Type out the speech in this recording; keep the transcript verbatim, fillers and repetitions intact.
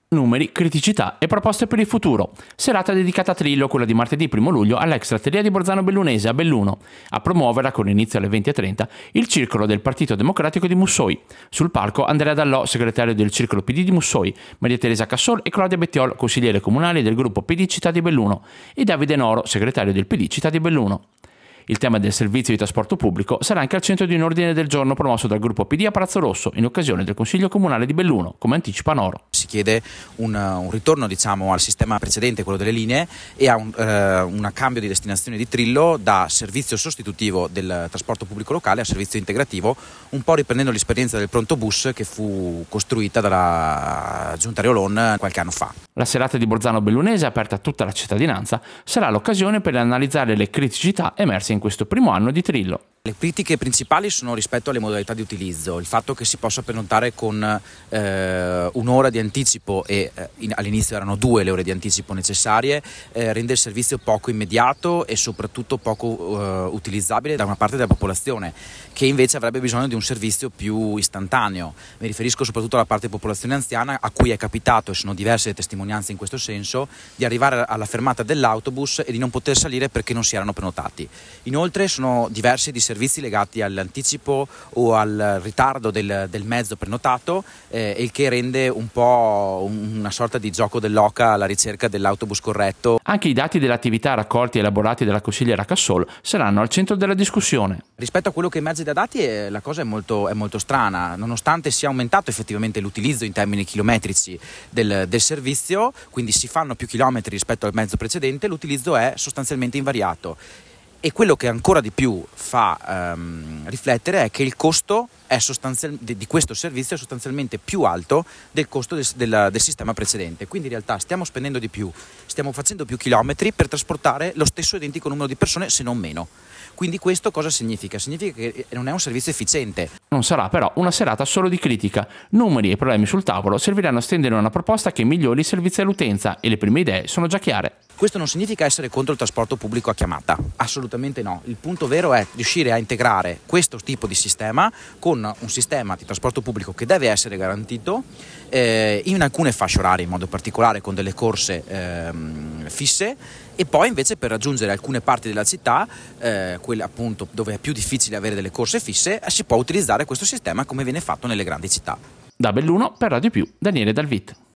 Numeri, criticità e proposte per il futuro. Serata dedicata a Trillo, quella di martedì primo luglio, all'Extratteria di Borzano Bellunese a Belluno. A promuoverla, con inizio alle venti e trenta, il circolo del Partito Democratico di Mussoi. Sul palco Andrea Dallò, segretario del circolo P D di Mussoi, Maria Teresa Cassol e Claudia Bettiol, consigliere comunale del gruppo P D Città di Belluno, e Davide Noro, segretario del P D Città di Belluno. Il tema del servizio di trasporto pubblico sarà anche al centro di un ordine del giorno promosso dal gruppo P D a Palazzo Rosso in occasione del Consiglio Comunale di Belluno, come anticipa Noro. Si chiede un, un ritorno diciamo, al sistema precedente, quello delle linee, e a un eh, un cambio di destinazione di Trillo da servizio sostitutivo del trasporto pubblico locale a servizio integrativo, un po' riprendendo l'esperienza del pronto bus che fu costruita dalla Giunta Reolon qualche anno fa. La serata di Borzano Bellunese, aperta a tutta la cittadinanza, sarà l'occasione per analizzare le criticità emerse in questo primo anno di Trillo. Le critiche principali sono rispetto alle modalità di utilizzo, il fatto che si possa prenotare con eh, un'ora di anticipo e eh, in, all'inizio erano due le ore di anticipo necessarie, eh, rende il servizio poco immediato e soprattutto poco eh, utilizzabile da una parte della popolazione, che invece avrebbe bisogno di un servizio più istantaneo. Mi riferisco soprattutto alla parte di popolazione anziana a cui è capitato, e sono diverse le testimonianze in questo senso, di arrivare alla fermata dell'autobus e di non poter salire perché non si erano prenotati. Inoltre sono diversi di servizi legati all'anticipo o al ritardo del, del mezzo prenotato, eh, il che rende un po' una sorta di gioco dell'oca alla ricerca dell'autobus corretto. Anche i dati delle attività raccolti e elaborati dalla consigliera Cassol saranno al centro della discussione. Rispetto a quello che emerge da dati eh, la cosa è molto, è molto strana, nonostante sia aumentato effettivamente l'utilizzo in termini chilometrici del, del servizio, quindi si fanno più chilometri rispetto al mezzo precedente, l'utilizzo è sostanzialmente invariato. E quello che ancora di più fa ehm, riflettere è che il costo è sostanzial- di, di questo servizio è sostanzialmente più alto del costo del, del, del sistema precedente. Quindi in realtà stiamo spendendo di più, stiamo facendo più chilometri per trasportare lo stesso identico numero di persone, se non meno. Quindi questo cosa significa? Significa che non è un servizio efficiente. Non sarà però una serata solo di critica. Numeri e problemi sul tavolo serviranno a stendere una proposta che migliori il servizio all'utenza, e le prime idee sono già chiare. Questo non significa essere contro il trasporto pubblico a chiamata, assolutamente no. Il punto vero è riuscire a integrare questo tipo di sistema con un sistema di trasporto pubblico che deve essere garantito eh, in alcune fasce orarie, in modo particolare con delle corse ehm, fisse, e poi invece per raggiungere alcune parti della città, eh, quelle appunto dove è più difficile avere delle corse fisse, si può utilizzare questo sistema come viene fatto nelle grandi città. Da Belluno per Radio Più, Daniele Dalvit.